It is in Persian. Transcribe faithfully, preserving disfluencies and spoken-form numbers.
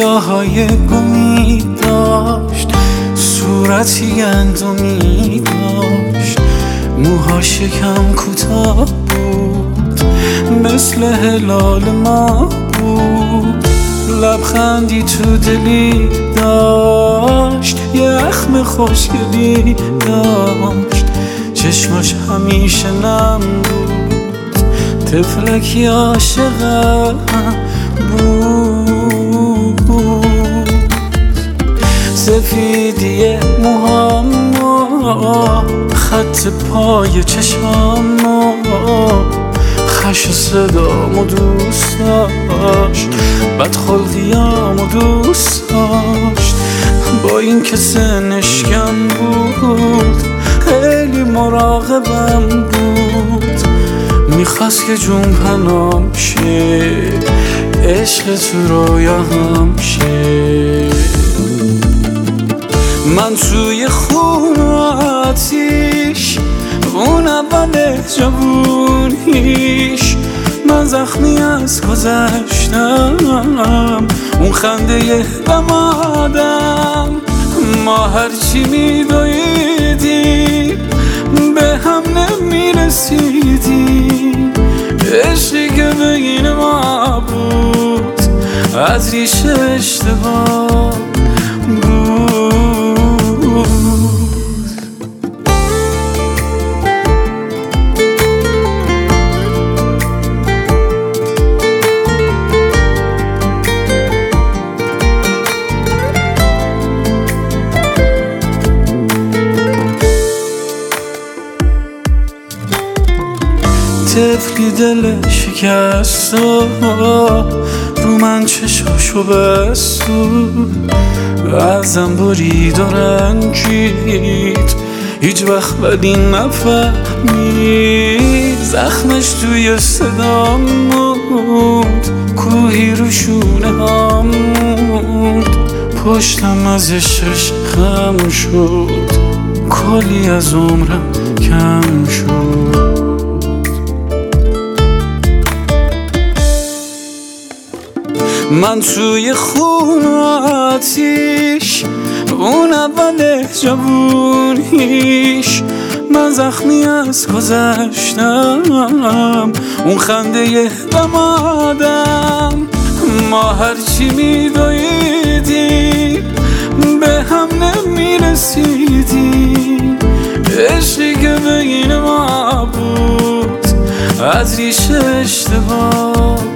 های گمی داشت، صورتی گندمی داشت، موهاش یکم کوتاه بود، مثل هلال ما بود. لبخندی تو دلی داشت، یه اخم خوشگلی داشت، چشماش همیشه نم بود، طفلکی عاشقم بود. سفیدی موهام، خط پای چشام، خش و صدامو دوست داشت، بدخلقیامو دوست داشت. با این که سنش کم بود، خیلی مراقبم بود، میخواست که جون پنام شه، عشق تو رویاهم شه. من توی خون آتیش، اون اول جوونیش، من زخمی از گذشتم، اون خنده دمادم. ما هرچی میدویدیم به هم نمیرسیدیم، عشقی که بین ما بود از ریشه اشتباه بود. طفلی دل شکست رو من چشاشو بست، ازم برید و رنجید، هیچ وقت ولی نفهمید. زخمش توی صدام موند، کوهی رو شونه هم موند، پشتم از عشقش خم شد، کلی از عمرم کم شد. من توی خون آتیش، اون اول جوونیش، من زخمی از گذشتم، اون خنده دمادم. ما هرچی میدویدیم به هم نمیرسیدیم، عشقی که بین ما بود از ریشه اشتباه